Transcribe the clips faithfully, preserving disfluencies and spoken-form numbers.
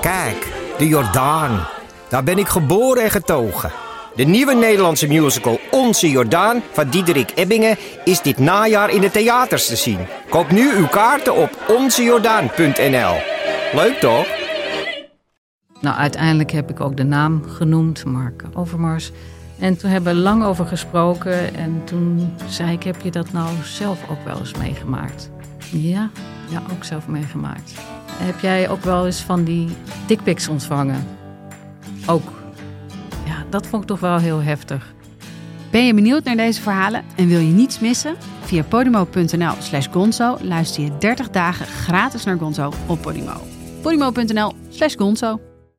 Kijk, de Jordaan. Daar ben ik geboren en getogen. De nieuwe Nederlandse musical Onze Jordaan van Diederik Ebbingen is dit najaar in de theaters te zien. Koop nu uw kaarten op onze jordaan punt n l. Leuk toch? Nou, uiteindelijk heb ik ook de naam genoemd, Mark Overmars. En toen hebben we lang over gesproken. En toen zei ik, heb je dat nou zelf ook wel eens meegemaakt? Ja, ja, ook zelf meegemaakt. Heb jij ook wel eens van die dickpics ontvangen? Ook. Ja, dat vond ik toch wel heel heftig. Ben je benieuwd naar deze verhalen en wil je niets missen? Via podimo punt n l slash gonzo luister je dertig dagen gratis naar Gonzo op Podimo. podimo punt n l slash gonzo.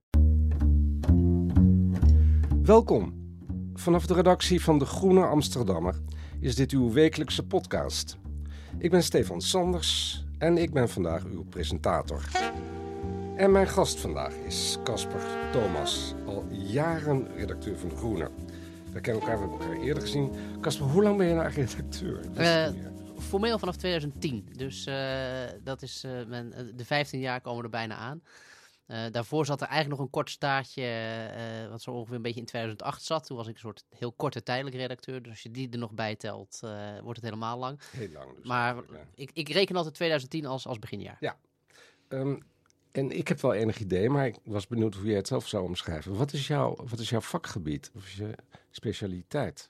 Welkom. Vanaf de redactie van De Groene Amsterdammer is dit uw wekelijkse podcast. Ik ben Stefan Sanders en ik ben vandaag uw presentator. En mijn gast vandaag is Casper Thomas, al jaren redacteur van De Groene. We kennen elkaar, we hebben elkaar eerder gezien. Casper, hoe lang ben je nou eigenlijk redacteur? Uh, formeel vanaf twintig tien. Dus uh, dat is, uh, mijn, de vijftien jaar komen er bijna aan. Uh, daarvoor zat er eigenlijk nog een kort staartje, uh, wat zo ongeveer een beetje in tweeduizend acht zat. Toen was ik een soort heel korte tijdelijk redacteur. Dus als je die er nog bij telt, uh, wordt het helemaal lang. Heel lang dus. Maar ja. ik, ik reken altijd twintig tien als, als beginjaar. Ja. Um, en ik heb wel enig idee, maar ik was benieuwd hoe jij het zelf zou omschrijven. Wat is jouw, wat is jouw vakgebied? Of is je specialiteit?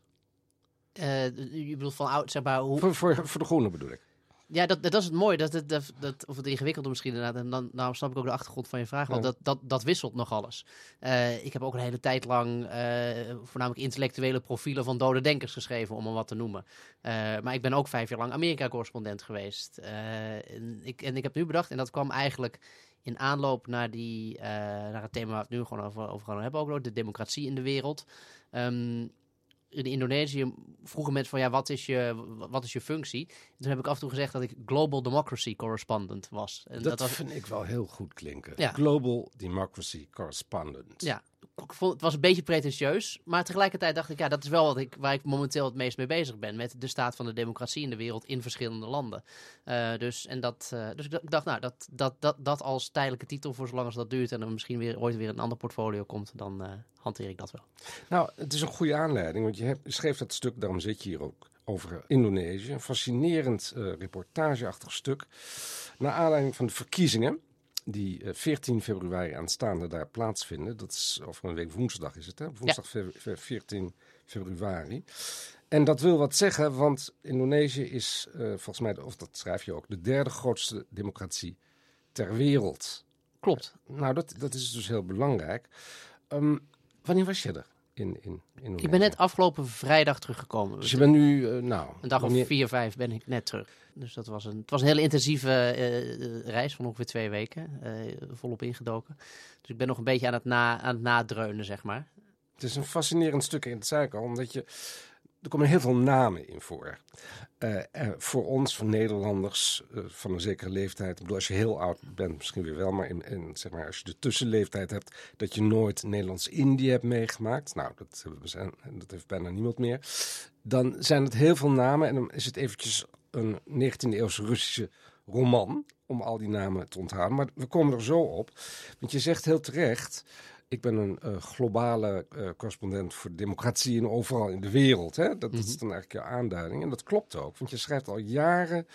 Uh, je bedoelt van oud, zeg maar... Hoe... Voor, voor, voor De Groene bedoel ik. Ja, dat, dat is het mooie. Dat, dat, dat, dat, of het ingewikkelde misschien inderdaad. En dan nou snap ik ook de achtergrond van je vraag. Want ja. dat, dat, dat wisselt nog alles. Uh, ik heb ook een hele tijd lang uh, voornamelijk intellectuele profielen van dode denkers geschreven, om er wat te noemen. Uh, maar ik ben ook vijf jaar lang Amerika-correspondent geweest. Uh, en, ik, en ik heb nu bedacht, en dat kwam eigenlijk in aanloop naar, die, uh, naar het thema waar we het nu gewoon over, over gaan hebben, ook nog, de democratie in de wereld. Um, In Indonesië vroegen mensen van ja, wat is je, wat is je functie? En toen heb ik af en toe gezegd dat ik Global Democracy Correspondent was. En dat dat was... vind ik wel heel goed klinken. Ja. Global Democracy Correspondent. Ja, ik vond, het was een beetje pretentieus. Maar tegelijkertijd dacht ik, ja, dat is wel wat ik, waar ik momenteel het meest mee bezig ben. Met de staat van de democratie in de wereld in verschillende landen. Uh, dus, en dat, uh, dus ik dacht, nou, dat, dat, dat, dat als tijdelijke titel voor zolang als dat duurt. En er misschien weer ooit weer een ander portfolio komt, dan uh, hanteer ik dat wel. Nou, het is een goede aanleiding. Want je hebt, schreef dat stuk, daarom zit je hier ook, over Indonesië. Een fascinerend uh, reportageachtig stuk. Naar aanleiding van de verkiezingen die uh, veertien februari aanstaande daar plaatsvinden. Dat is over een week woensdag is het, hè? Woensdag ja. veertien februari. En dat wil wat zeggen, want Indonesië is uh, volgens mij, of dat schrijf je ook, de derde grootste democratie ter wereld. Klopt. Nou, dat, dat is dus heel belangrijk. Um, wanneer was je er in, in Indonesië? Ik ben net afgelopen vrijdag teruggekomen. Dus je bent nu, uh, nou... Een dag wanneer... of vier, vijf ben ik net terug. Dus dat was een, het was een hele intensieve uh, reis van ongeveer twee weken. Uh, volop ingedoken. Dus ik ben nog een beetje aan het, na, aan het nadreunen, zeg maar. Het is een fascinerend stuk, in het zei ik al, omdat je... Er komen heel veel namen in voor. Uh, uh, voor ons, voor Nederlanders, uh, van een zekere leeftijd. Ik bedoel, als je heel oud bent, misschien weer wel. Maar, in, in, zeg maar als je de tussenleeftijd hebt, dat je nooit Nederlands-Indië hebt meegemaakt. Nou, dat, we zijn, dat heeft bijna niemand meer. Dan zijn het heel veel namen. En dan is het eventjes een negentiende eeuwse Russische roman. Om al die namen te onthouden. Maar we komen er zo op. Want je zegt heel terecht... Ik ben een uh, globale uh, correspondent voor democratie en overal in de wereld. Hè? Dat, mm-hmm. dat is dan eigenlijk jouw aanduiding. En dat klopt ook, want je schrijft al jaren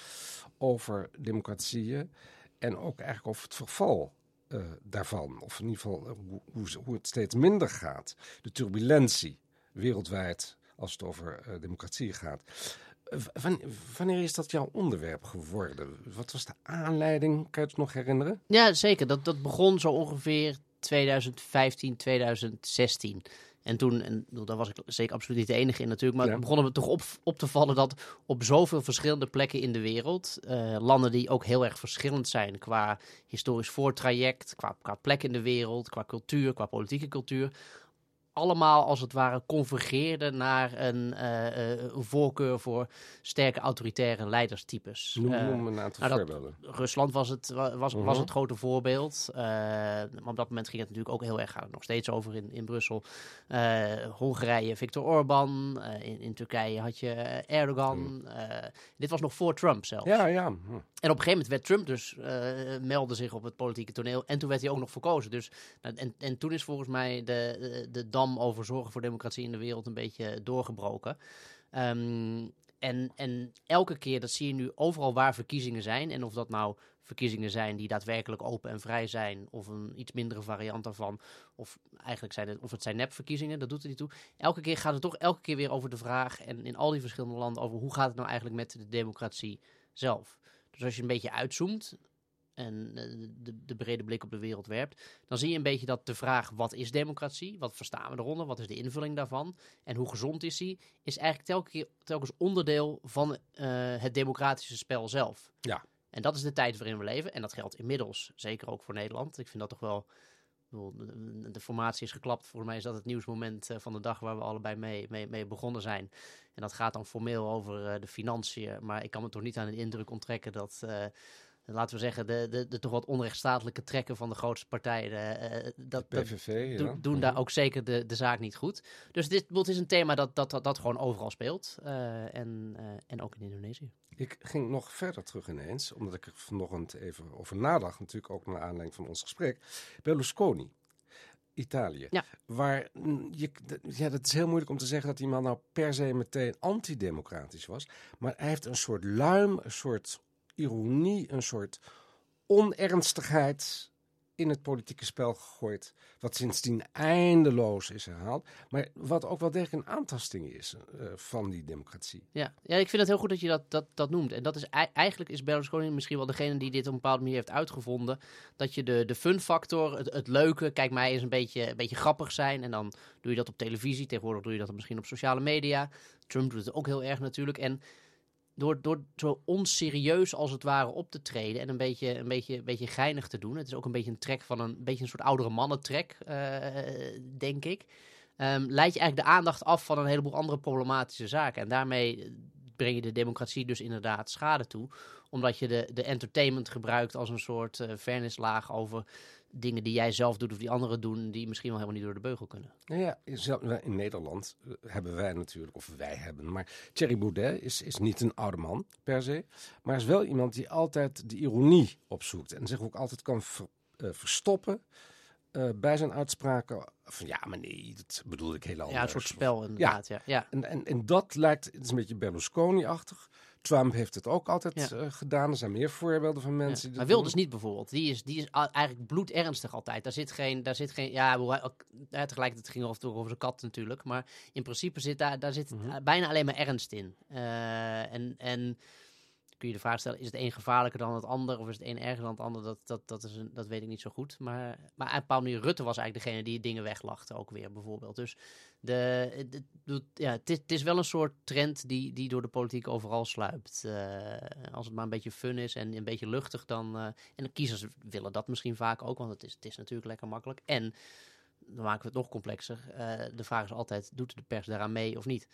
over democratieën en ook eigenlijk over het verval uh, daarvan. Of in ieder geval uh, hoe, hoe, hoe het steeds minder gaat. De turbulentie wereldwijd als het over uh, democratie gaat. Uh, wanneer, wanneer is dat jouw onderwerp geworden? Wat was de aanleiding? Kan je het nog herinneren? Ja, zeker. Dat, dat begon zo ongeveer twintig vijftien, twintig zestien. En toen, en daar was ik zeker absoluut niet de enige in natuurlijk, maar ja. het begon me toch op, op te vallen dat op zoveel verschillende plekken in de wereld, uh, landen die ook heel erg verschillend zijn qua historisch voortraject, qua, qua plek in de wereld, qua cultuur, qua politieke cultuur, allemaal als het ware convergeerden naar een, uh, uh, een voorkeur voor sterke autoritaire leiderstypes. Noem, Uh, noem een aantal nou, voorbeelden. Rusland was het, was, Uh-huh. was het grote voorbeeld. Uh, maar op dat moment ging het natuurlijk ook heel erg, gaat het nog steeds over in, in Brussel. Uh, Hongarije, Viktor Orbán. Uh, in, in Turkije had je Erdogan. Uh, dit was nog voor Trump zelfs. Ja, ja. Hm. En op een gegeven moment werd Trump dus uh, meldde zich op het politieke toneel. En toen werd hij ook nog verkozen. Dus, uh, en, en toen is volgens mij de, de, de dam over zorgen voor democratie in de wereld een beetje doorgebroken. Um, en, en elke keer, dat zie je nu overal waar verkiezingen zijn. En of dat nou verkiezingen zijn die daadwerkelijk open en vrij zijn. Of een iets mindere variant daarvan. Of eigenlijk zijn het, of het zijn nepverkiezingen, dat doet er niet toe. Elke keer gaat het toch elke keer weer over de vraag. En in al die verschillende landen over hoe gaat het nou eigenlijk met de democratie zelf. Dus als je een beetje uitzoomt en de, de brede blik op de wereld werpt, dan zie je een beetje dat de vraag wat is democratie, wat verstaan we eronder, wat is de invulling daarvan en hoe gezond is die, is eigenlijk telkens, keer, telkens onderdeel van uh, het democratische spel zelf. Ja. En dat is de tijd waarin we leven en dat geldt inmiddels, zeker ook voor Nederland. Ik vind dat toch wel, de, de formatie is geklapt, volgens mij is dat het nieuwsmoment uh, van de dag waar we allebei mee, mee, mee begonnen zijn. En dat gaat dan formeel over uh, de financiën, maar ik kan me toch niet aan de indruk onttrekken dat Uh, laten we zeggen, de, de, de toch wat onrechtstatelijke trekken van de grootste partijen, uh, dat, de P V V, dat ja. do, doen daar ook zeker de, de zaak niet goed. Dus dit, dit is een thema dat, dat, dat, dat gewoon overal speelt. Uh, en, uh, en ook in Indonesië. Ik ging nog verder terug ineens, omdat ik er vanochtend even over nadacht, natuurlijk ook naar aanleiding van ons gesprek. Berlusconi, Italië. Ja. Waar, je, ja, dat is heel moeilijk om te zeggen dat die man nou per se meteen antidemocratisch was. Maar hij heeft een soort luim, een soort ironie, een soort onernstigheid in het politieke spel gegooid, wat sindsdien eindeloos is herhaald, maar wat ook wel degelijk een aantasting is uh, van die democratie. Ja. ja, ik vind het heel goed dat je dat, dat, dat noemt. En dat is eigenlijk is Berlusconi misschien wel degene die dit op een bepaalde manier heeft uitgevonden, dat je de, de fun factor, het, het leuke, kijk mij eens een beetje, een beetje grappig zijn en dan doe je dat op televisie, tegenwoordig doe je dat misschien op sociale media. Trump doet het ook heel erg natuurlijk en Door, door zo onserieus als het ware op te treden en een beetje, een, beetje, een beetje geinig te doen. Het is ook een beetje een trek van een, een beetje een soort oudere mannentrek, uh, denk ik. Um, leid je eigenlijk de aandacht af van een heleboel andere problematische zaken. En daarmee breng je de democratie dus inderdaad schade toe. Omdat je de, de entertainment gebruikt als een soort uh, fairnesslaag over dingen die jij zelf doet of die anderen doen, die misschien wel helemaal niet door de beugel kunnen. Nou ja, in Nederland hebben wij natuurlijk, of wij hebben, maar Thierry Baudet is, is niet een oude man per se, maar is wel iemand die altijd de ironie opzoekt en zich ook altijd kan ver, uh, verstoppen uh, bij zijn uitspraken van ja, maar nee, dat bedoelde ik heel anders. Ja, een soort spel inderdaad. Ja, ja. ja. En, en, en dat lijkt, het is een beetje Berlusconi-achtig. Trump heeft het ook altijd ja. uh, gedaan. Er zijn meer voorbeelden van mensen. Ja. Die maar Wilders niet bijvoorbeeld. Die is, die is eigenlijk bloedernstig altijd. Daar zit geen, daar zit geen, ja, ja tegelijkertijd ging het over de kat natuurlijk. Maar in principe zit daar, daar zit mm-hmm. bijna alleen maar ernst in. Uh, en, en kun je de vraag stellen, is het een gevaarlijker dan het ander? Of is het een erger dan het ander? Dat, dat, dat, is een, dat weet ik niet zo goed. Maar, maar op een bepaalde manier, Rutte was eigenlijk degene die dingen weglachte ook weer bijvoorbeeld. Dus de, de, de, ja, het, is, het is wel een soort trend die, die door de politiek overal sluipt. Uh, als het maar een beetje fun is en een beetje luchtig, dan... Uh, en de kiezers willen dat misschien vaak ook, want het is, het is natuurlijk lekker makkelijk. En, dan maken we het nog complexer. Uh, de vraag is altijd, doet de pers daaraan mee of niet?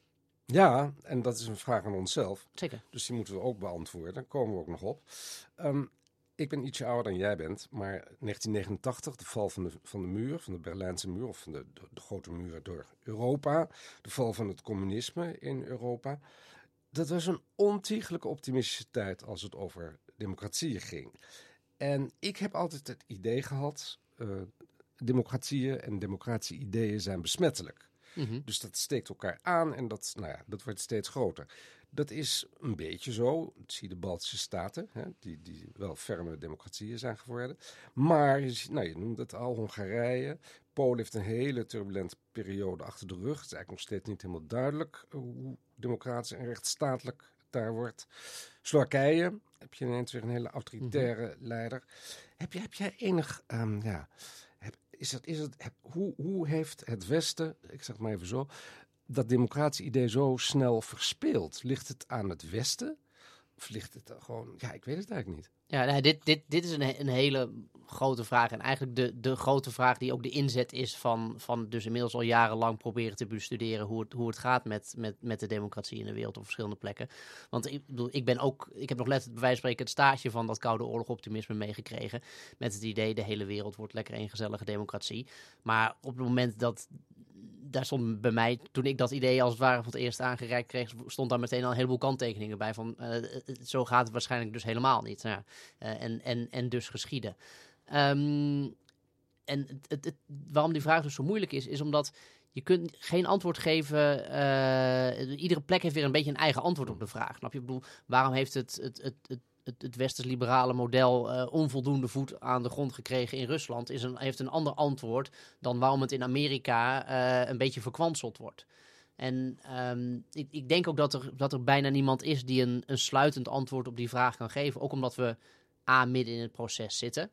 Ja, en dat is een vraag aan onszelf. Zeker. Dus die moeten we ook beantwoorden. Daar komen we ook nog op. Um, ik ben ietsje ouder dan jij bent, maar negentien negenentachtig, de val van de, van de muur, van de Berlijnse muur, of van de, de, de grote muur door Europa, de val van het communisme in Europa. Dat was een ontiegelijke optimistische tijd als het over democratieën ging. En ik heb altijd het idee gehad, uh, democratieën en democratische ideeën zijn besmettelijk. Mm-hmm. Dus dat steekt elkaar aan en dat, nou ja, dat wordt steeds groter. Dat is een beetje zo. Zie de Baltische Staten, hè, die, die wel ferme democratieën zijn geworden. Maar, nou, je noemt het al, Hongarije. Polen heeft een hele turbulente periode achter de rug. Het is eigenlijk nog steeds niet helemaal duidelijk hoe democratisch en rechtsstatelijk het daar wordt. Slowakije, heb je ineens weer een hele autoritaire mm-hmm. leider. Heb, je, heb jij enig, um, ja... Is het, is het, hoe, hoe heeft het Westen, ik zeg het maar even zo, dat democratische idee zo snel verspeeld? Ligt het aan het Westen? Of ligt het gewoon... Ja, ik weet het eigenlijk niet. Ja, nou, dit, dit, dit is een, een hele grote vraag. En eigenlijk de, de grote vraag die ook de inzet is van, van dus inmiddels al jarenlang proberen te bestuderen hoe het, hoe het gaat met, met, met de democratie in de wereld op verschillende plekken. Want ik bedoel, ik ben ook, ik heb nog letterlijk bij wijze van spreken het staartje van dat Koude Oorlog optimisme meegekregen. Met het idee, de hele wereld wordt lekker een gezellige democratie. Maar op het moment dat, daar stond bij mij, toen ik dat idee als het ware voor het eerst aangereikt kreeg, stond daar meteen al een heleboel kanttekeningen bij van, uh, zo gaat het waarschijnlijk dus helemaal niet. Nou, uh, en, en, en dus geschieden. Um, en het, het, het, waarom die vraag dus zo moeilijk is, is omdat je kunt geen antwoord geven. Uh, iedere plek heeft weer een beetje een eigen antwoord op de vraag. Snap je? Ik bedoel, waarom heeft het, het, het, het Het, het westers-liberale model uh, onvoldoende voet aan de grond gekregen in Rusland, is een, heeft een ander antwoord dan waarom het in Amerika uh, een beetje verkwanseld wordt. En um, ik, ik denk ook dat er, dat er bijna niemand is die een, een sluitend antwoord op die vraag kan geven. Ook omdat we A, midden in het proces zitten.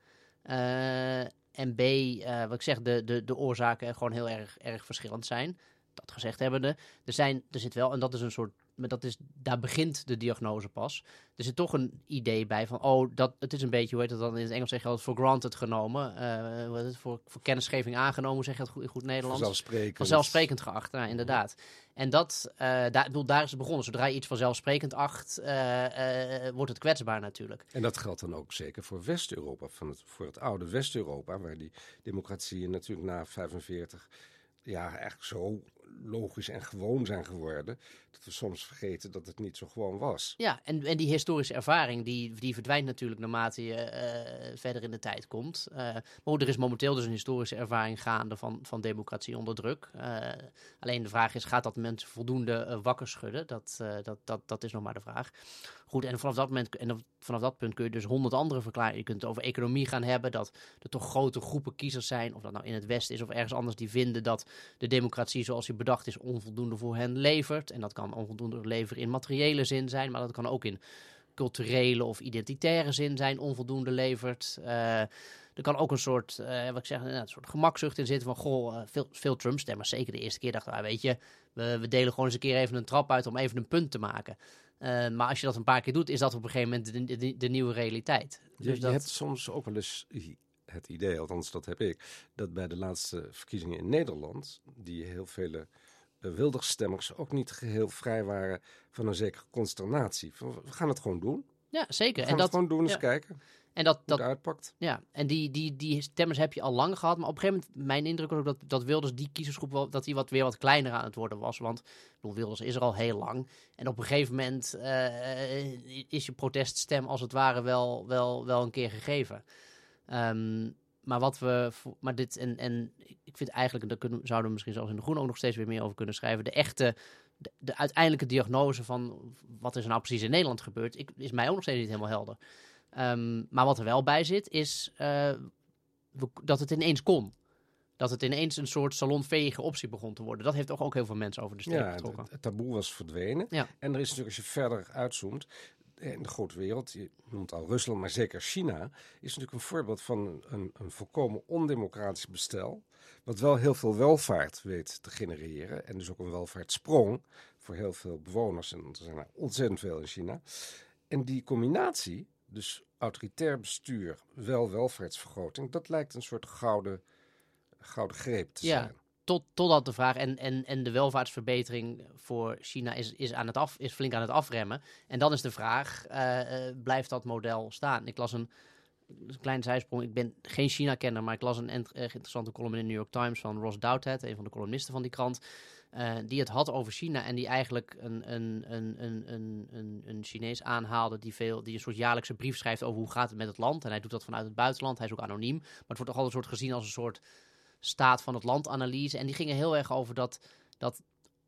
Uh, en B, uh, wat ik zeg, de, de, de oorzaken gewoon heel erg, erg verschillend zijn. Dat gezegd hebbende, er, zijn, er zit wel, en dat is een soort, maar dat is, daar begint de diagnose pas. Er zit toch een idee bij van, oh, dat, het is een beetje, hoe heet het dan in het Engels zeg je altijd, for granted genomen. Uh, hoe heet het, voor, voor kennisgeving aangenomen, zeg je dat goed, in goed Nederlands? Vanzelfsprekend. Vanzelfsprekend geacht, nou, inderdaad. En dat, uh, daar, bedoel, daar is het begonnen. Zodra je iets vanzelfsprekend acht, uh, uh, wordt het kwetsbaar natuurlijk. En dat geldt dan ook zeker voor West-Europa, van het, voor het oude West-Europa, waar die democratieën natuurlijk na vijfenveertig ja, eigenlijk zo logisch en gewoon zijn geworden, dat we soms vergeten dat het niet zo gewoon was. Ja, en, en die historische ervaring, die, die verdwijnt natuurlijk naarmate je uh, verder in de tijd komt. Uh, maar er is momenteel dus een historische ervaring gaande van, van democratie onder druk. Uh, alleen de vraag is, gaat dat mensen voldoende uh, wakker schudden? Dat, uh, dat, dat, dat is nog maar de vraag. Goed, en vanaf dat moment, en vanaf dat punt kun je dus honderd andere verklaren. Je kunt het over economie gaan hebben, dat er toch grote groepen kiezers zijn, of dat nou in het Westen is of ergens anders, die vinden dat de democratie zoals die bedacht is onvoldoende voor hen levert. En dat kan onvoldoende leveren in materiële zin zijn, maar dat kan ook in culturele of identitaire zin zijn, onvoldoende levert. Uh, er kan ook een soort, uh, wat ik zeg, een soort gemakzucht in zitten van, goh, uh, veel, veel Trump-stemmers, zeker de eerste keer, dachten we, weet je, we, we delen gewoon eens een keer even een trap uit om even een punt te maken. Uh, maar als je dat een paar keer doet, is dat op een gegeven moment de, de, de nieuwe realiteit. Je, Dus je dat... hebt soms ook wel eens het idee, althans dat heb ik, dat bij de laatste verkiezingen in Nederland, die heel vele uh, Wilders-stemmers ook niet geheel vrij waren van een zekere consternatie. Van, we gaan het gewoon doen. Ja, zeker. We gaan en dat, het gewoon doen, eens ja. kijken en dat, hoe dat, het uitpakt. Ja, en die, die, die stemmers heb je al lang gehad. Maar op een gegeven moment, mijn indruk was ook dat, dat Wilders, die kiezersgroep, wel, dat die wat, weer wat kleiner aan het worden was. Want ik bedoel, Wilders is er al heel lang. En op een gegeven moment uh, is je proteststem als het ware wel, wel, wel een keer gegeven. Um, maar wat we, maar dit, en, en ik vind eigenlijk, daar kunnen, zouden we misschien zelfs in de Groen ook nog steeds weer meer over kunnen schrijven. De echte, de, de uiteindelijke diagnose van wat is er nou precies in Nederland gebeurd, ik, is mij ook nog steeds niet helemaal helder. Um, maar wat er wel bij zit, is uh, we, dat het ineens kon. Dat het ineens een soort salonveege optie begon te worden. Dat heeft toch ook heel veel mensen over de streep ja, getrokken. Het, het taboe was verdwenen. Ja. En er is natuurlijk, als je verder uitzoomt, in de grote wereld, je noemt al Rusland, maar zeker China, is natuurlijk een voorbeeld van een, een volkomen ondemocratisch bestel, wat wel heel veel welvaart weet te genereren. En dus ook een welvaartssprong voor heel veel bewoners. En er zijn er ontzettend veel in China. En die combinatie, dus autoritair bestuur, wel welvaartsvergroting, dat lijkt een soort gouden, gouden greep te Ja. zijn. Tot, totdat de vraag, en, en, en de welvaartsverbetering voor China is, is, aan het af, is flink aan het afremmen. En dan is de vraag, uh, uh, blijft dat model staan? Ik las een, een kleine zijsprong, ik ben geen China-kenner, maar ik las een ent, uh, interessante column in de New York Times van Ross Douthat, een van de columnisten van die krant, uh, die het had over China en die eigenlijk een, een, een, een, een, een, een Chinees aanhaalde die, veel, die een soort jaarlijkse brief schrijft over hoe gaat het met het land. En hij doet dat vanuit het buitenland, hij is ook anoniem, maar het wordt toch altijd een soort gezien als een soort staat van het land analyse. En die gingen heel erg over dat, dat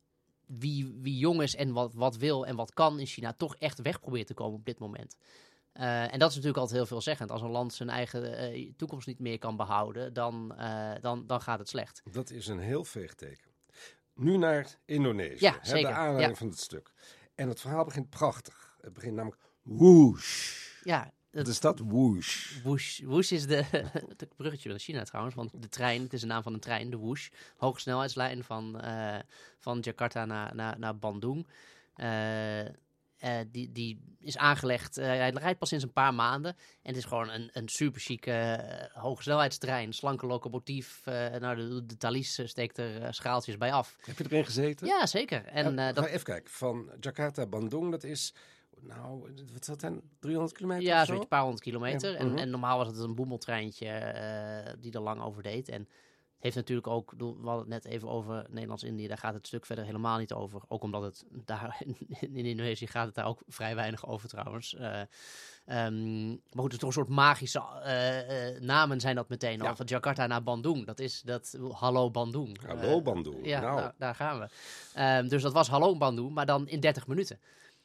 wie, wie jong is en wat, wat wil en wat kan in China toch echt weg probeert te komen op dit moment. Uh, en dat is natuurlijk altijd heel veelzeggend. Als een land zijn eigen uh, toekomst niet meer kan behouden, dan, uh, dan, dan gaat het slecht. Dat is een heel veeg teken. Nu naar Indonesië, Ja, hè, zeker. de aanleiding Ja. van het stuk. En het verhaal begint prachtig. Het begint namelijk whoosh. Ja, Wat is dat? Whoosh. Whoosh, whoosh is de, het bruggetje naar China trouwens, want de trein, het is de naam van een trein, de Whoosh. Hogesnelheidslijn van, uh, van Jakarta naar, naar, naar Bandung. Uh, uh, die, die is aangelegd, uh, hij rijdt pas sinds een paar maanden. En het is gewoon een, een super chique uh, hogesnelheidstrein. Slanke locomotief. Uh, nou, de, de Thalys steekt er uh, schaaltjes bij af. Heb je erin gezeten? Ja, zeker. En, uh, uh, dat... Even kijken, van Jakarta, Bandung, dat is... Nou, wat is dat dan? driehonderd kilometer Ja, of zo? zo'n paar honderd kilometer. Ja. En, Mm-hmm. en normaal was het een boemeltreintje uh, die er lang over deed. En het heeft natuurlijk ook, we hadden het net even over Nederlands-Indië, daar gaat het stuk verder helemaal niet over. Ook omdat het daar in, in Indonesië gaat het daar ook vrij weinig over trouwens. Uh, um, maar goed, het is toch een soort magische uh, uh, namen zijn dat meteen al. Ja. Van Jakarta naar Bandung, dat is dat, hallo Bandung. Hallo uh, Bandung, Ja, nou. daar, daar gaan we. Um, dus dat was hallo Bandung, maar dan in dertig minuten.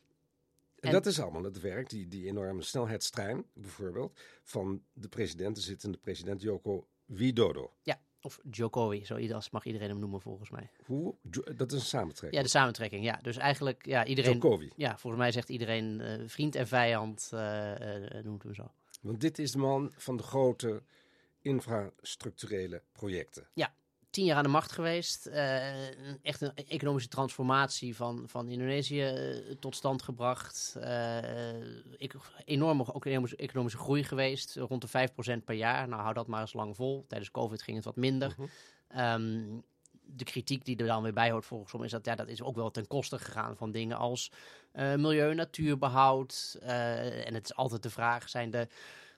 En dat is allemaal het werk, die, die enorme snelheidstrein bijvoorbeeld, van de president, de zittende president Joko Widodo. Ja, of Jokowi, zo mag iedereen hem noemen volgens mij. Hoe? Dat is een samentrekking? Ja, de samentrekking, ja. Dus eigenlijk, ja, iedereen... Jokowi. Ja, volgens mij zegt iedereen uh, vriend en vijand, uh, uh, noemt hem zo. Want dit is de man van de grote infrastructurele projecten. Ja. Tien jaar aan de macht geweest. Uh, echt een economische transformatie van, van Indonesië uh, tot stand gebracht. Uh, ik, enorme ook economische, economische groei geweest. Rond de vijf procent per jaar. Nou, hou dat maar eens lang vol. Tijdens COVID ging het wat minder. Uh-huh. Um, de kritiek die er dan weer bij hoort volgens mij is dat ja, dat is ook wel ten koste gegaan van dingen als uh, milieu, natuurbehoud. Uh, en het is altijd de vraag, zijn de...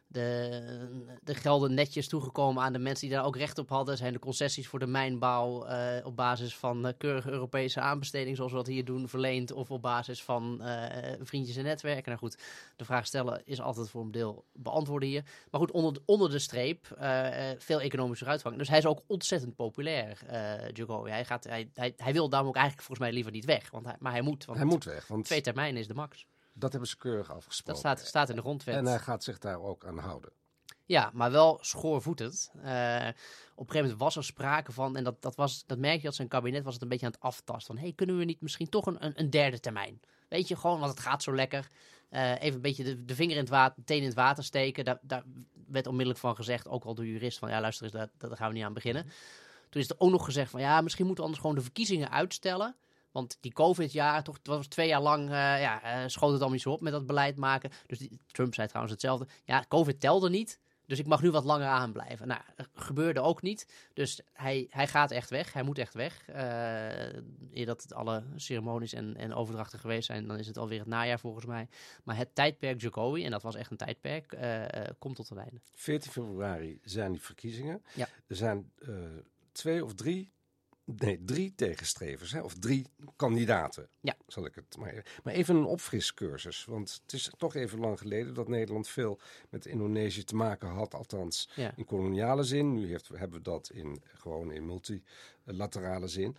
De, de gelden netjes toegekomen aan de mensen die daar ook recht op hadden. Zijn de concessies voor de mijnbouw uh, op basis van uh, keurige Europese aanbesteding, zoals we dat hier doen, verleend? Of op basis van uh, vriendjes en netwerken? Nou goed, de vraag stellen is altijd voor een deel beantwoorden hier. Maar goed, onder de, onder de streep uh, veel economische vooruitgang. Dus hij is ook ontzettend populair, uh, Jokowi. Hij, gaat, hij, hij, hij wil daarom ook eigenlijk volgens mij liever niet weg. Want hij, maar hij moet. Want hij moet weg. Want... twee termijnen is de max. Dat hebben ze keurig afgesproken. Dat staat, staat in de grondwet. En hij gaat zich daar ook aan houden. Ja, maar wel schoorvoetend. Uh, op een gegeven moment was er sprake van, en dat, dat, was, dat merk je dat zijn kabinet was het een beetje aan het aftasten. Van, hey, kunnen we niet misschien toch een, een, een derde termijn? Weet je, gewoon, want het gaat zo lekker. Uh, even een beetje de, de vinger in het water, de teen in het water steken. Daar, daar werd onmiddellijk van gezegd, ook al door de jurist, van ja, luister eens, daar, daar gaan we niet aan beginnen. Toen is er ook nog gezegd van, ja, misschien moeten we anders gewoon de verkiezingen uitstellen. Want die COVID-jaar, toch, het was twee jaar lang, uh, ja, uh, schoot het allemaal niet zo op met dat beleid maken. Dus die, Trump zei trouwens hetzelfde. Ja, COVID telde niet, dus ik mag nu wat langer aanblijven. Nou, gebeurde ook niet. Dus hij, hij gaat echt weg, hij moet echt weg. Uh, eer dat het alle ceremonies en, en overdrachten geweest zijn, dan is het alweer het najaar volgens mij. Maar het tijdperk Jokowi, en dat was echt een tijdperk, uh, uh, komt tot een einde. veertien februari zijn die verkiezingen. Ja. Er zijn uh, twee of drie... Nee, drie tegenstrevers, hè? Of drie kandidaten. Ja. Zal ik het maar even. Maar even een opfriscursus. Want het is toch even lang geleden dat Nederland veel met Indonesië te maken had. Althans, ja. in koloniale zin. Nu heeft, hebben we dat in, gewoon in multilaterale zin.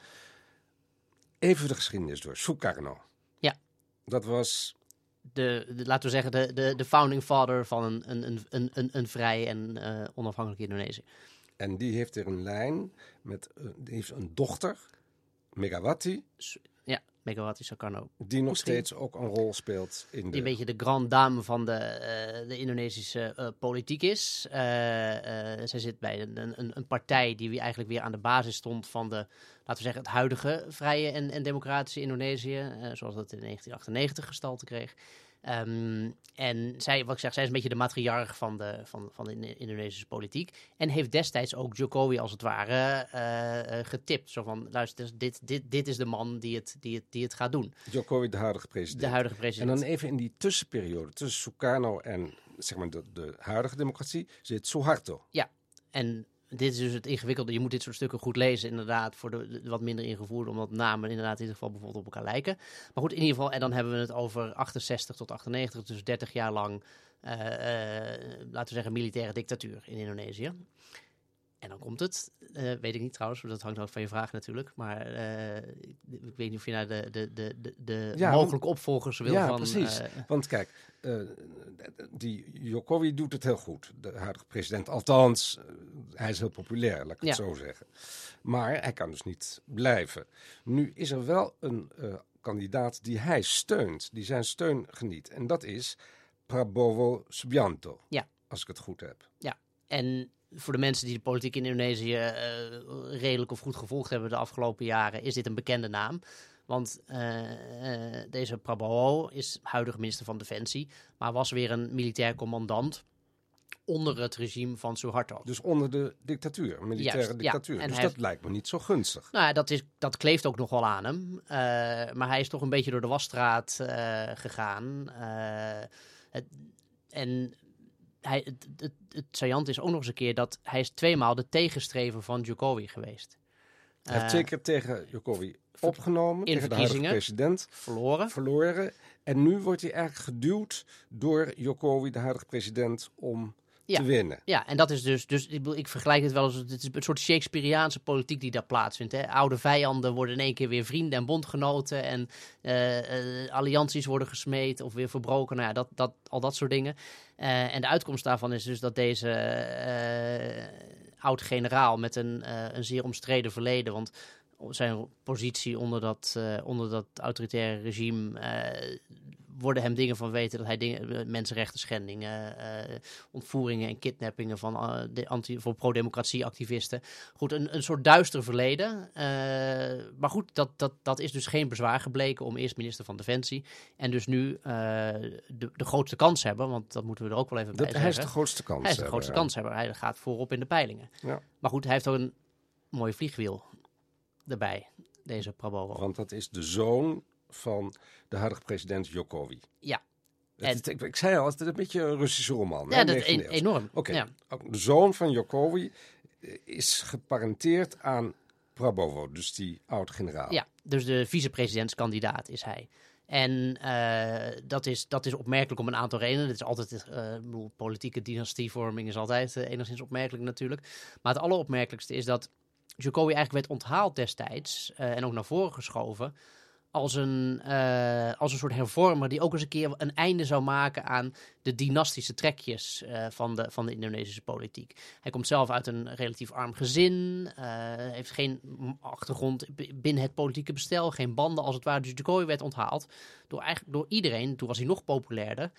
Even de geschiedenis door. Sukarno. Ja. Dat was... De, de, laten we zeggen, de, de, de founding father van een, een, een, een, een vrij en uh, onafhankelijk Indonesië. En die heeft er een lijn met uh, die heeft een dochter, Megawati. Ja, Megawati Sukarno. Die nog steeds ook een rol speelt in de... Die een beetje de grande dame van de, uh, de Indonesische uh, politiek is. Uh, uh, zij zit bij een, een, een partij die eigenlijk weer aan de basis stond van de, laten we zeggen, het huidige vrije en, en democratische Indonesië. Uh, zoals dat in negentien achtennegentig gestalte kreeg. Um, en zij, wat ik zeg, zij is een beetje de matriarch van de, van, van de Indonesische politiek. En heeft destijds ook Jokowi als het ware uh, uh, getipt. Zo van, luister, dit, dit, dit is de man die het, die, het, die het gaat doen. Jokowi, de huidige president. De huidige president. En dan even in die tussenperiode, tussen Sukarno en zeg maar, de, de huidige democratie, zit Suharto. Ja, en... Dit is dus het ingewikkelde. Je moet dit soort stukken goed lezen, inderdaad, voor de, de wat minder ingevoerde, omdat namen inderdaad in ieder geval bijvoorbeeld op elkaar lijken. Maar goed, in ieder geval, en dan hebben we het over achtenzestig tot achtennegentig, dus dertig jaar lang, uh, uh, laten we zeggen, militaire dictatuur in Indonesië. En dan komt het, uh, weet ik niet trouwens, dat hangt ook van je vraag natuurlijk, maar uh, ik weet niet of je naar de, de, de, de, de ja, mogelijke opvolgers wil ja, van... precies. Uh, want kijk, uh, die Jokowi doet het heel goed, de huidige president. Althans, uh, hij is heel populair, laat ik het ja. zo zeggen. Maar hij kan dus niet blijven. Nu is er wel een uh, kandidaat die hij steunt, die zijn steun geniet. En dat is Prabowo Subianto, ja. als ik het goed heb. Ja, en... Voor de mensen die de politiek in Indonesië uh, redelijk of goed gevolgd hebben de afgelopen jaren, is dit een bekende naam. Want uh, uh, deze Prabowo is huidige minister van Defensie, maar was weer een militair commandant onder het regime van Suharto. Dus onder de dictatuur, een militaire Juist, dictatuur. Ja. Dus hij, dat lijkt me niet zo gunstig. Nou ja, dat, is, dat kleeft ook nog wel aan hem. Uh, maar hij is toch een beetje door de wasstraat uh, gegaan. Uh, het, en hij, het, het, het saillant is ook nog eens een keer dat hij is tweemaal de tegenstrever van Jokowi geweest. Hij heeft twee keer tegen Jokowi opgenomen, in tegen de huidige president. Verloren. Verloren. En nu wordt hij eigenlijk geduwd door Jokowi, de huidige president, om ja. te winnen. Ja, en dat is dus, dus ik, ik vergelijk het wel als, het is een soort Shakespeareaanse politiek die daar plaatsvindt. Hè. Oude vijanden worden in één keer weer vrienden en bondgenoten en uh, uh, allianties worden gesmeed of weer verbroken. Nou ja, dat, dat, al dat soort dingen. Uh, en de uitkomst daarvan is dus dat deze uh, oud-generaal met een, uh, een zeer omstreden verleden, want zijn positie onder dat, uh, onder dat autoritaire regime uh, worden hem dingen van weten dat hij dingen, mensenrechten schendingen, uh, ontvoeringen en kidnappingen van uh, de anti, voor pro-democratie activisten. Goed, een, een soort duister verleden. Uh, maar goed, dat, dat, dat is dus geen bezwaar gebleken om eerst minister van Defensie en dus nu uh, de, de grootste kans hebben, want dat moeten we er ook wel even bij dat, zeggen. Hij is de grootste kans. Hij is de grootste hebben, kanshebber. Hij gaat voorop in de peilingen. Ja. Maar goed, hij heeft ook een mooi vliegwiel erbij, deze Prabowo. Want dat is de zoon van de huidige president Jokowi. Ja. Het, en, ik, ik zei al, het is een beetje een Russische roman. Ja, hè, dat is een, enorm. Oké, ja. De zoon van Jokowi is geparenteerd aan Prabowo, dus die oud-generaal. Ja, dus de vicepresidentskandidaat is hij. En uh, dat, is, dat is opmerkelijk om een aantal redenen. Het is altijd, uh, ik bedoel, politieke dynastievorming is altijd uh, enigszins opmerkelijk natuurlijk. Maar het alleropmerkelijkste is dat Jokowi eigenlijk werd onthaald destijds uh, en ook naar voren geschoven als een, uh, als een soort hervormer die ook eens een keer een einde zou maken aan de dynastische trekjes uh, van, de, van de Indonesische politiek. Hij komt zelf uit een relatief arm gezin, uh, heeft geen achtergrond binnen het politieke bestel, geen banden als het ware. Dus Jokowi werd onthaald door, eigenlijk, door iedereen, toen was hij nog populairder,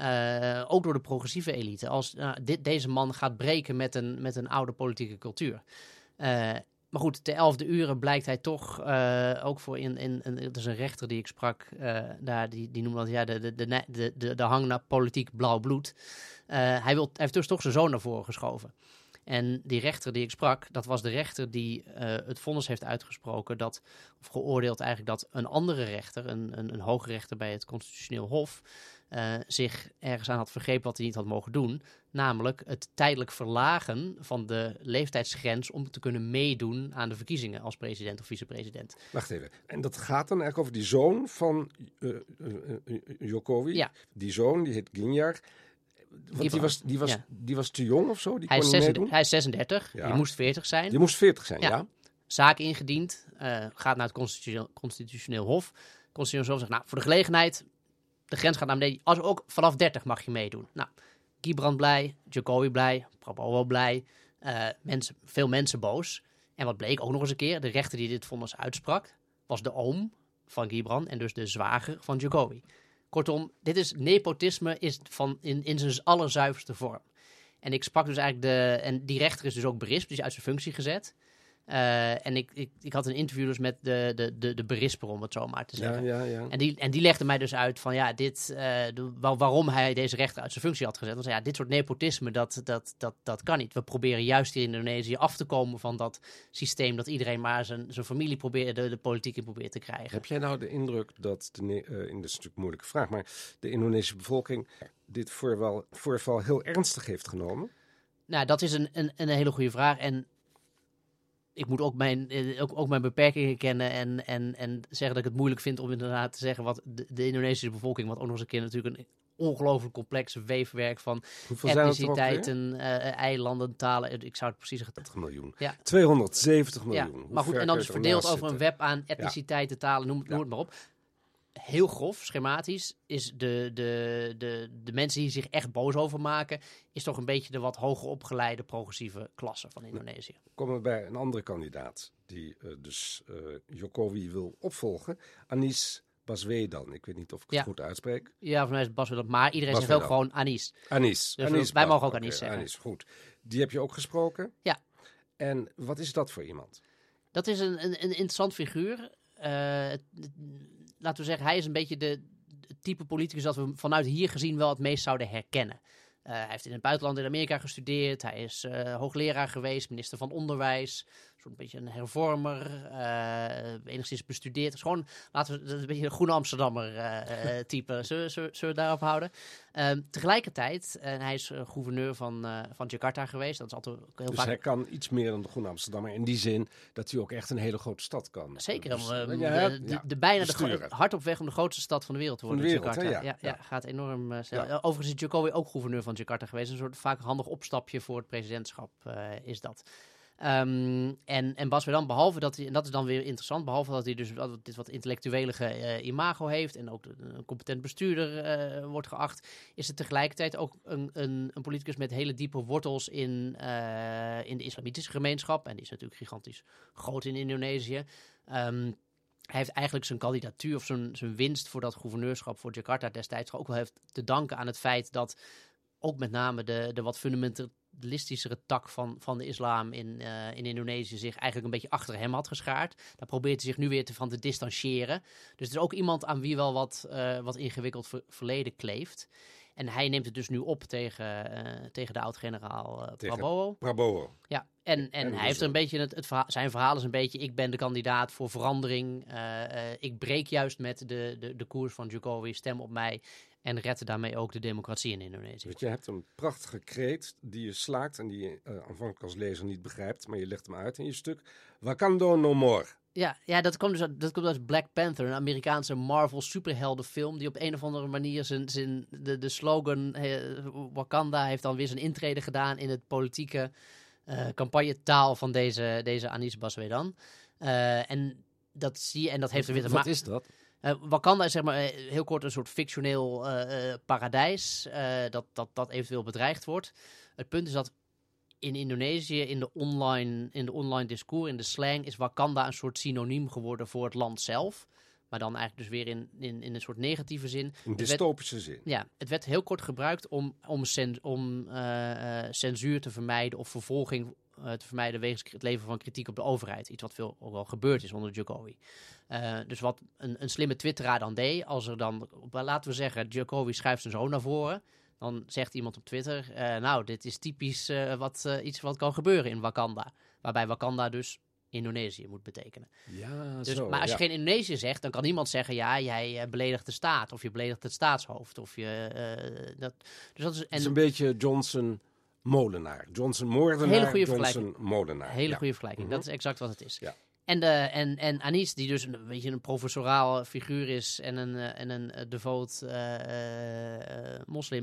uh, ook door de progressieve elite, als uh, dit, deze man gaat breken met een, met een oude politieke cultuur. Uh, Maar goed, te elfde uren blijkt hij toch uh, ook voor in, in, in. Er is een rechter die ik sprak, uh, daar, die, die noemde dat ja, de, de, de, de, de, de hang naar politiek blauw bloed. Uh, hij, wil, hij heeft dus toch zijn zoon naar voren geschoven. En die rechter die ik sprak, dat was de rechter die uh, het vonnis heeft uitgesproken dat, of geoordeeld eigenlijk dat een andere rechter, een, een, een hoge rechter bij het Constitutioneel Hof, uh, zich ergens aan had vergrepen wat hij niet had mogen doen. Namelijk het tijdelijk verlagen van de leeftijdsgrens om te kunnen meedoen aan de verkiezingen als president of vicepresident. Wacht even. En dat gaat dan eigenlijk over die zoon van uh, uh, uh, Jokowi. Ja. Die zoon, die heet Ginjar. Want die was, die, was, ja. die was te jong of zo? Die hij, kon is niet zesendertig, meedoen? hij is zesendertig, Ja. die moest veertig zijn. Die moest veertig zijn, ja. Ja. Zaak ingediend, uh, gaat naar het constitutioneel, constitutioneel Hof. Constitutioneel Hof zegt, nou, voor de gelegenheid, de grens gaat naar beneden. Als ook vanaf dertig mag je meedoen. Nou, Gibran blij, Jokowi blij, Prabowo blij, uh, mensen, veel mensen boos. En wat bleek ook nog eens een keer, de rechter die dit vonnis uitsprak, was de oom van Gibran en dus de zwager van Jokowi. Kortom, dit is nepotisme is van in, in zijn allerzuiverste vorm. En ik sprak dus eigenlijk de... En die rechter is dus ook berispt, dus uit zijn functie gezet. Uh, en ik, ik, ik had een interview dus met de, de, de, de berisper, om het zo maar te zeggen. Ja, ja, ja. En, die, en die legde mij dus uit van ja, dit, uh, de, waar, waarom hij deze rechter uit zijn functie had gezet. Want ja, dit soort nepotisme, dat, dat, dat, dat kan niet. We proberen juist hier in Indonesië af te komen van dat systeem dat iedereen maar zijn, zijn familie probeert, de, de politiek in probeert te krijgen. Heb jij nou de indruk dat, de, uh, in, dat is natuurlijk een moeilijke vraag, maar de Indonesische bevolking dit voorval, voorval heel ernstig heeft genomen? Nou, dat is een, een, een hele goede vraag. En ik moet ook mijn, ook, ook mijn beperkingen kennen en, en, en zeggen dat ik het moeilijk vind om inderdaad te zeggen wat de, de Indonesische bevolking, wat ook nog eens een keer natuurlijk een ongelooflijk complex weefwerk van Hoeveel etniciteiten, uh, eilanden, talen. Ik zou het precies getal. twintig miljoen. Ja. tweehonderdzeventig miljoen. Ja, Hoe maar goed, ver en dan kun dus je verdeeld ernaast over een zitten? web aan etniciteiten, talen, noem, noem Ja. het maar op. Heel grof, schematisch, is de, de, de, de mensen die zich echt boos over maken, is toch een beetje de wat hoger opgeleide progressieve klasse van Indonesië. Komen we bij een andere kandidaat die uh, dus uh, Jokowi wil opvolgen. Anis Baswedan. Ik weet niet of ik het Ja. goed uitspreek. Ja, volgens mij is het Bas wel, maar iedereen zegt Baswedan. ook gewoon Anis. Anis. Dus Anis wij Bas- mogen ook oké, Anis zeggen. Anis, goed. Die heb je ook gesproken? Ja. En wat is dat voor iemand? Dat is een, een, een interessant figuur. het, laten we zeggen, hij is een beetje de, de type politicus dat we vanuit hier gezien wel het meest zouden herkennen. Uh, hij heeft in het buitenland in Amerika gestudeerd. Hij is uh, hoogleraar geweest, minister van Onderwijs. Zo'n beetje een hervormer. Uh, enigszins bestudeerd. Het is gewoon, laten we, dat is een beetje een groene Amsterdammer uh, type. Zullen, zullen, zullen we daarop houden? Uh, tegelijkertijd, en uh, hij is uh, gouverneur van, uh, van Jakarta geweest. Dat is altijd heel dus vaak... hij kan iets meer dan de groene Amsterdammer. In die zin dat hij ook echt een hele grote stad kan. Zeker. Dus, uh, ja, de, de, ja, de, bijna de, besturen. hard op weg om de grootste stad van de wereld te worden. Van de wereld, Jakarta. hè, ja. Ja, ja, ja. gaat enorm uh, snel. Ja. Overigens is Jokowi ook gouverneur van Jakarta geweest. Een soort vaak handig opstapje voor het presidentschap uh, is dat. Um, en, en Bas Wedan, behalve dat hij, en dat is dan weer interessant, behalve dat hij dus dat dit wat intellectuele uh, imago heeft en ook een competent bestuurder uh, wordt geacht, is het tegelijkertijd ook een, een, een politicus met hele diepe wortels in, uh, in de islamitische gemeenschap. En die is natuurlijk gigantisch groot in Indonesië. Um, Hij heeft eigenlijk zijn kandidatuur of zijn, zijn winst voor dat gouverneurschap voor Jakarta destijds ook wel heeft te danken aan het feit dat ook met name de, de wat fundamentalistischere tak van, van de islam in, uh, in Indonesië zich eigenlijk een beetje achter hem had geschaard. Daar probeert hij zich nu weer te, van te distancieren. Dus het is ook iemand aan wie wel wat, uh, wat ingewikkeld ver, verleden kleeft. En hij neemt het dus nu op tegen, uh, tegen de oud-generaal uh, Prabowo. Prabowo. Ja, en, en, en hij heeft er een beetje, het, het verhaal, zijn verhaal is een beetje, ik ben de kandidaat voor verandering. Uh, uh, ik breek juist met de, de, de koers van Jokowi, stem op mij en red daarmee ook de democratie in Indonesië. Want je hebt een prachtige kreet die je slaakt en die je uh, aanvankelijk als lezer niet begrijpt, maar je legt hem uit in je stuk. Wakanda no more. Ja, ja dat, komt dus uit, dat komt uit Black Panther, een Amerikaanse Marvel superheldenfilm die op een of andere manier zijn, zijn, de, de slogan uh, Wakanda heeft dan weer zijn intrede gedaan in het politieke uh, campagnetaal van deze, deze Anies Baswedan. Uh, en dat zie je, en dat heeft er weer te maken. Wat is dat? Uh, Wakanda is zeg maar uh, heel kort een soort fictioneel uh, uh, paradijs uh, dat, dat, dat eventueel bedreigd wordt. Het punt is dat in Indonesië, in de online, in de online discours, in de slang, is Wakanda een soort synoniem geworden voor het land zelf. Maar dan eigenlijk dus weer in, in, in een soort negatieve zin. In dystopische werd, zin. Ja, het werd heel kort gebruikt om, om, cen, om uh, uh, censuur te vermijden of vervolging uh, te vermijden wegens het leveren van kritiek op de overheid. Iets wat veel ook wel gebeurd is onder Jokowi. Uh, dus wat een, een slimme twitteraar dan deed, als er dan, laten we zeggen, Jokowi schuift zijn zoon naar voren. Dan zegt iemand op Twitter, uh, nou, dit is typisch uh, wat, uh, iets wat kan gebeuren in Wakanda. Waarbij Wakanda dus Indonesië moet betekenen. Ja, dus, zo, maar als ja. je geen Indonesië zegt, dan kan niemand zeggen, ja, jij uh, beledigt de staat. Of je beledigt het staatshoofd. Of je, uh, dat, dus dat is, en, het is een beetje Johnson molenaar. Johnson moordenaar, hele goede Johnson vergelijking. molenaar. Hele ja. goede vergelijking. Mm-hmm. Dat is exact wat het is. Ja. En, de, en, en Anies, die dus een beetje een professoraal figuur is en een, uh, en een uh, devoot uh, uh, moslim,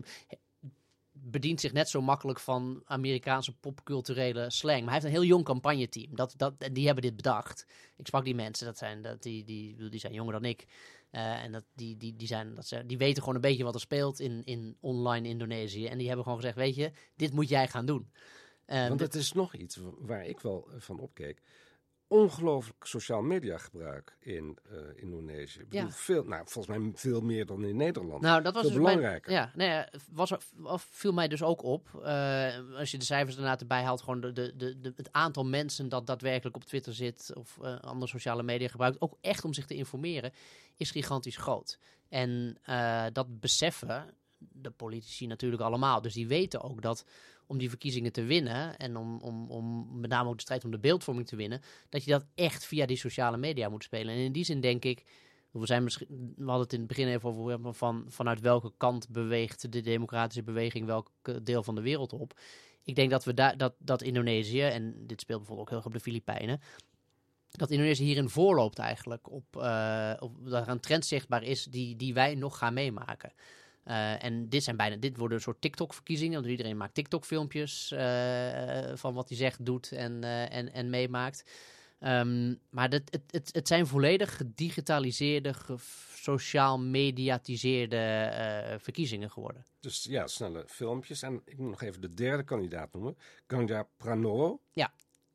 bedient zich net zo makkelijk van Amerikaanse popculturele slang. Maar hij heeft een heel jong campagneteam. Dat, dat, die hebben dit bedacht. Ik sprak die mensen, dat zijn, dat, die, die, die zijn jonger dan ik. Uh, en dat, die, die, die, zijn, dat ze, die weten gewoon een beetje wat er speelt in, in online Indonesië. En die hebben gewoon gezegd, weet je, dit moet jij gaan doen. Um, Want het is nog iets waar ik wel van opkeek. Ongelooflijk sociaal media gebruik in uh, Indonesië. Ik bedoel, Ja. veel, nou, volgens mij veel meer dan in Nederland. Nou, dat was veel dus belangrijker. Mijn, ja, nee, ja, was, viel mij dus ook op. Uh, als je de cijfers daarna erbij haalt, gewoon de, de, de, de, het aantal mensen dat daadwerkelijk op Twitter zit of uh, andere sociale media gebruikt, ook echt om zich te informeren, is gigantisch groot. En uh, dat beseffen de politici natuurlijk allemaal. Dus die weten ook dat om die verkiezingen te winnen en om, om, om met name ook de strijd om de beeldvorming te winnen, dat je dat echt via die sociale media moet spelen. En in die zin denk ik, we, zijn misschien, we hadden het in het begin even over van, vanuit welke kant beweegt de democratische beweging welk deel van de wereld op. Ik denk dat we daar dat, dat Indonesië, en dit speelt bijvoorbeeld ook heel erg op de Filipijnen, dat Indonesië hierin voorloopt eigenlijk op, uh, op dat er een trend zichtbaar is die, die wij nog gaan meemaken. Uh, en dit zijn bijna, dit worden een soort TikTok-verkiezingen. Want iedereen maakt TikTok-filmpjes uh, van wat hij zegt, doet en, uh, en, en meemaakt. Um, maar dit, het, het, het zijn volledig gedigitaliseerde, ge- sociaal mediatiseerde uh, verkiezingen geworden. Dus ja, snelle filmpjes. En ik moet nog even de derde kandidaat noemen. Ganjar Pranowo. Ja.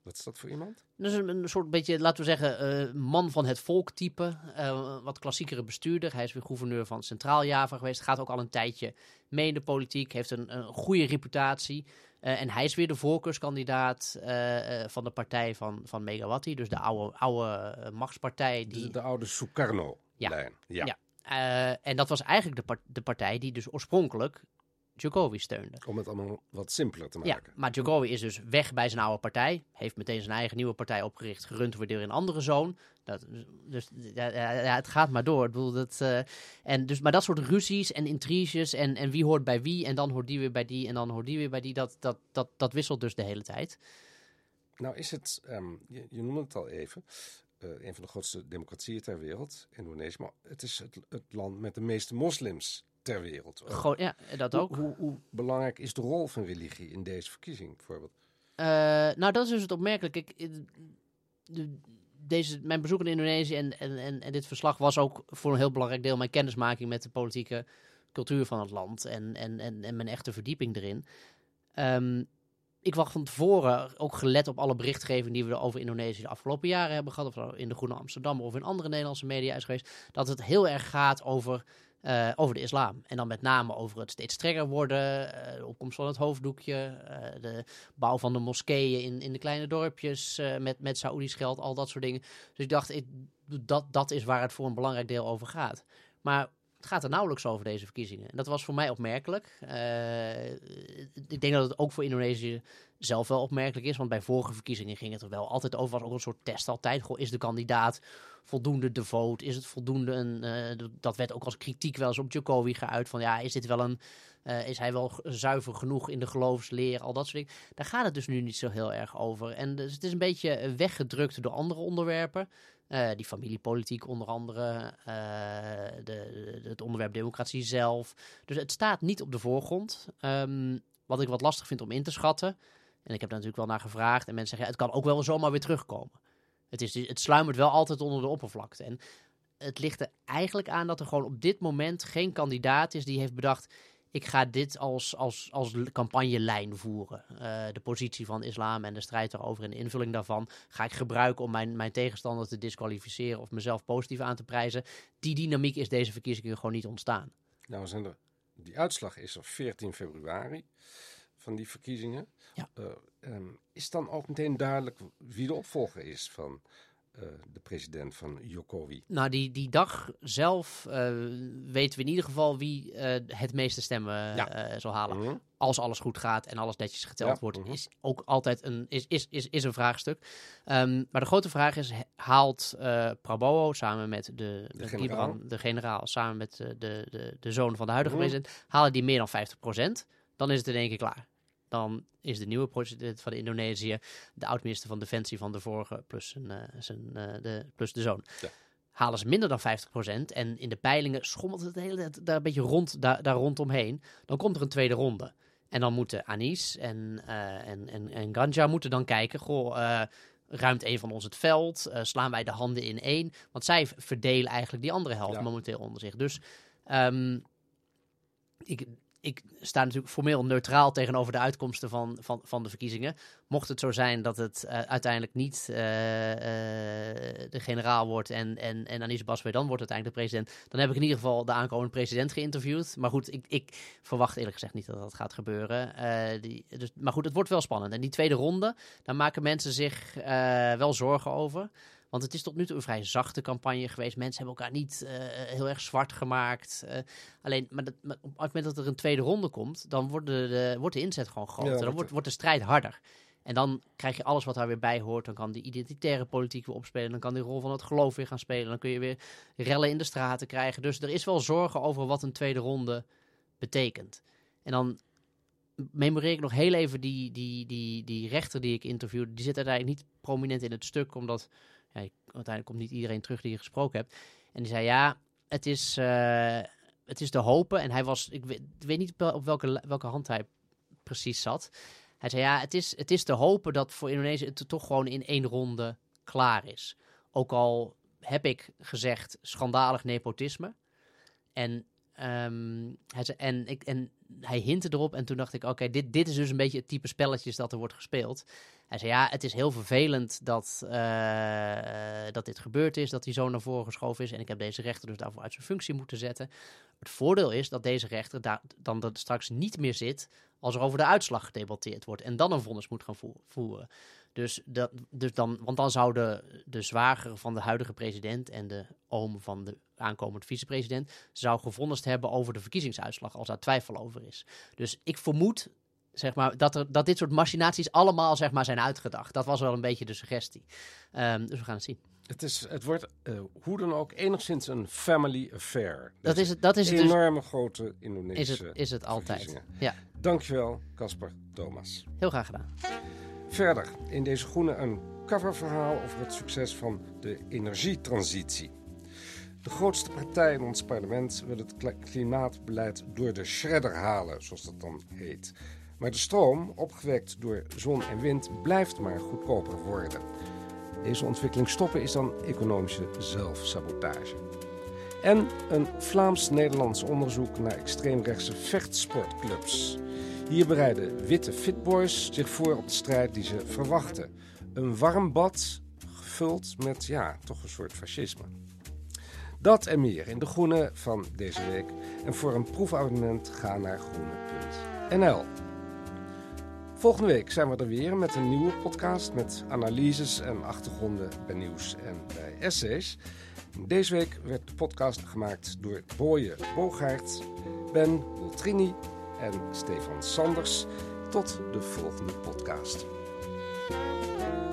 Wat is dat voor iemand? Dus een, een soort beetje, laten we zeggen, uh, man van het volk type. Uh, wat klassiekere bestuurder. Hij is weer gouverneur van Centraal-Java geweest. Gaat ook al een tijdje mee in de politiek. Heeft een, een goede reputatie. Uh, en hij is weer de voorkeurskandidaat uh, uh, van de partij van, van Megawati. Dus de oude, oude uh, machtspartij. Die... De, de oude Sukarno-lijn. Ja. ja. ja. Uh, en dat was eigenlijk de, part- de partij die dus oorspronkelijk Djokovic steunde. Om het allemaal wat simpeler te maken. Ja, maar Djokovic is dus weg bij zijn oude partij. Heeft meteen zijn eigen nieuwe partij opgericht. Gerund weer door een andere zoon. Dat, dus ja, ja, het gaat maar door. Ik bedoel, dat, uh, en dus, maar dat soort ruzies en intriges en, en wie hoort bij wie. En dan hoort die weer bij die en dan hoort die weer bij die. Dat, dat, dat, dat wisselt dus de hele tijd. Nou is het, um, je, je noemde het al even, uh, een van de grootste democratieën ter wereld, Indonesië. Maar het is het, het land met de meeste moslims ter wereld. Go- ja, dat ook. Hoe, hoe, hoe belangrijk is de rol van religie in deze verkiezing bijvoorbeeld? Uh, nou, dat is dus het opmerkelijk. Ik, de, deze, mijn bezoek in Indonesië en, en, en, en dit verslag was ook voor een heel belangrijk deel mijn kennismaking met de politieke cultuur van het land en, en, en, en mijn echte verdieping erin. Um, ik wacht van tevoren, ook gelet op alle berichtgeving die we over Indonesië de afgelopen jaren hebben gehad, of in de Groene Amsterdam of in andere Nederlandse media is geweest, dat het heel erg gaat over... Uh, over de islam. En dan met name over het steeds strenger worden, uh, de opkomst van het hoofddoekje, uh, de bouw van de moskeeën in, in de kleine dorpjes uh, met, met Saoedisch geld, al dat soort dingen. Dus ik dacht, ik, dat, dat is waar het voor een belangrijk deel over gaat. Maar het gaat er nauwelijks over deze verkiezingen. En dat was voor mij opmerkelijk. Uh, ik denk dat het ook voor Indonesië zelf wel opmerkelijk is, want bij vorige verkiezingen ging het er wel altijd over, was ook een soort test altijd. Goh, is de kandidaat voldoende devoot? Is het voldoende een... Uh, dat werd ook als kritiek wel eens op Djokovic geuit, van ja, is dit wel een... Uh, is hij wel zuiver genoeg in de geloofsleer, al dat soort dingen. Daar gaat het dus nu niet zo heel erg over. En dus het is een beetje weggedrukt door andere onderwerpen. Uh, die familiepolitiek onder andere, uh, de, de, het onderwerp democratie zelf. Dus het staat niet op de voorgrond. Um, wat ik wat lastig vind om in te schatten. En ik heb daar natuurlijk wel naar gevraagd. En mensen zeggen, ja, het kan ook wel zomaar weer terugkomen. Het, is, het sluimert wel altijd onder de oppervlakte. En het ligt er eigenlijk aan dat er gewoon op dit moment geen kandidaat is die heeft bedacht, ik ga dit als, als, als campagnelijn voeren. Uh, de positie van de islam en de strijd daarover en de invulling daarvan ga ik gebruiken om mijn, mijn tegenstander te disqualificeren of mezelf positief aan te prijzen. Die dynamiek is deze verkiezingen gewoon niet ontstaan. Nou, zijn er, die uitslag is op veertien februari van die verkiezingen. Ja. Uh, um, is dan ook meteen duidelijk wie de opvolger is van Uh, de president van Djokovic? Nou, die, die dag zelf uh, weten we in ieder geval wie uh, het meeste stemmen ja. uh, zal halen. Mm-hmm. Als alles goed gaat en alles netjes geteld ja. wordt, mm-hmm. is ook altijd een, is, is, is, is een vraagstuk. Um, maar de grote vraag is, haalt uh, Prabowo samen met de, de, de, generaal. Gibran, de generaal, samen met uh, de, de, de zoon van de huidige mm-hmm. president, halen die meer dan vijftig procent? Dan is het in één keer klaar. Dan is de nieuwe president van Indonesië de oud-minister van Defensie van de vorige, plus, zijn, uh, zijn, uh, de, plus de zoon. Ja. Halen ze minder dan vijftig procent en in de peilingen schommelt het de hele tijd daar een beetje rond, daar, daar rondomheen. Dan komt er een tweede ronde. En dan moeten Anis en, uh, en, en, en Ganja moeten dan kijken, goh, uh, ruimt een van ons het veld? Uh, slaan wij de handen in één? Want zij verdelen eigenlijk die andere helft ja. momenteel onder zich. Dus um, ik... Ik sta natuurlijk formeel neutraal tegenover de uitkomsten van, van, van de verkiezingen. Mocht het zo zijn dat het uh, uiteindelijk niet uh, uh, de generaal wordt en, en, en Anis Baswe dan wordt uiteindelijk de president, dan heb ik in ieder geval de aankomende president geïnterviewd. Maar goed, ik, ik verwacht eerlijk gezegd niet dat dat gaat gebeuren. Uh, die, dus, maar goed, het wordt wel spannend. En die tweede ronde, daar maken mensen zich uh, wel zorgen over. Want het is tot nu toe een vrij zachte campagne geweest. Mensen hebben elkaar niet uh, heel erg zwart gemaakt. Uh, alleen, maar, dat, maar op het moment dat er een tweede ronde komt, dan wordt de, de, wordt de inzet gewoon groter. Ja, dan wordt, wordt de strijd harder. En dan krijg je alles wat daar weer bij hoort. Dan kan die identitaire politiek weer opspelen. Dan kan die rol van het geloof weer gaan spelen. Dan kun je weer rellen in de straten krijgen. Dus er is wel zorgen over wat een tweede ronde betekent. En dan memoreer ik nog heel even die, die, die, die rechter die ik interviewde. Die zit uiteindelijk niet prominent in het stuk, omdat ja, uiteindelijk komt niet iedereen terug die je gesproken hebt. En die zei, ja, het is, uh, het is te hopen. En hij was, ik weet, ik weet niet op welke, welke hand hij precies zat. Hij zei, ja, het is, het is te hopen dat voor Indonesië het toch gewoon in één ronde klaar is. Ook al heb ik gezegd, schandalig nepotisme. En, um, hij zei, en, ik, en hij hintte erop en toen dacht ik, oké, okay, dit, dit is dus een beetje het type spelletjes dat er wordt gespeeld. Hij zei, ja, het is heel vervelend dat, uh, dat dit gebeurd is, dat hij zo naar voren geschoven is. En ik heb deze rechter dus daarvoor uit zijn functie moeten zetten. Het voordeel is dat deze rechter daar dan dat straks niet meer zit als er over de uitslag gedebatteerd wordt. En dan een vonnis moet gaan vo- voeren. Dus, dat, dus dan, want dan zou de, de zwager van de huidige president en de oom van de aankomende vicepresident zou gevonnist hebben over de verkiezingsuitslag als daar twijfel over is. Dus ik vermoed, zeg maar, dat, er, dat dit soort machinaties allemaal, zeg maar, zijn uitgedacht. Dat was wel een beetje de suggestie. Um, dus we gaan het zien. Het, is, het wordt uh, hoe dan ook enigszins een family affair. Dat is het, dat is het een dus. enorme grote Indonesische Is het, is het altijd. Ja. Dankjewel, Casper Thomas. Heel graag gedaan. Verder, in deze groene een coververhaal over het succes van de energietransitie. De grootste partij in ons parlement wil het klimaatbeleid door de shredder halen, zoals dat dan heet. Maar de stroom, opgewekt door zon en wind, blijft maar goedkoper worden. Deze ontwikkeling stoppen is dan economische zelfsabotage. En een Vlaams-Nederlands onderzoek naar extreemrechtse vechtsportclubs. Hier bereiden witte fitboys zich voor op de strijd die ze verwachten. Een warm bad, gevuld met, ja, toch een soort fascisme. Dat en meer in de Groene van deze week. En voor een proefabonnement ga naar groene punt n l. Volgende week zijn we er weer met een nieuwe podcast met analyses en achtergronden bij nieuws en bij essays. Deze week werd de podcast gemaakt door Boye Bogaert, Ben Woltrini en Stefan Sanders. Tot de volgende podcast.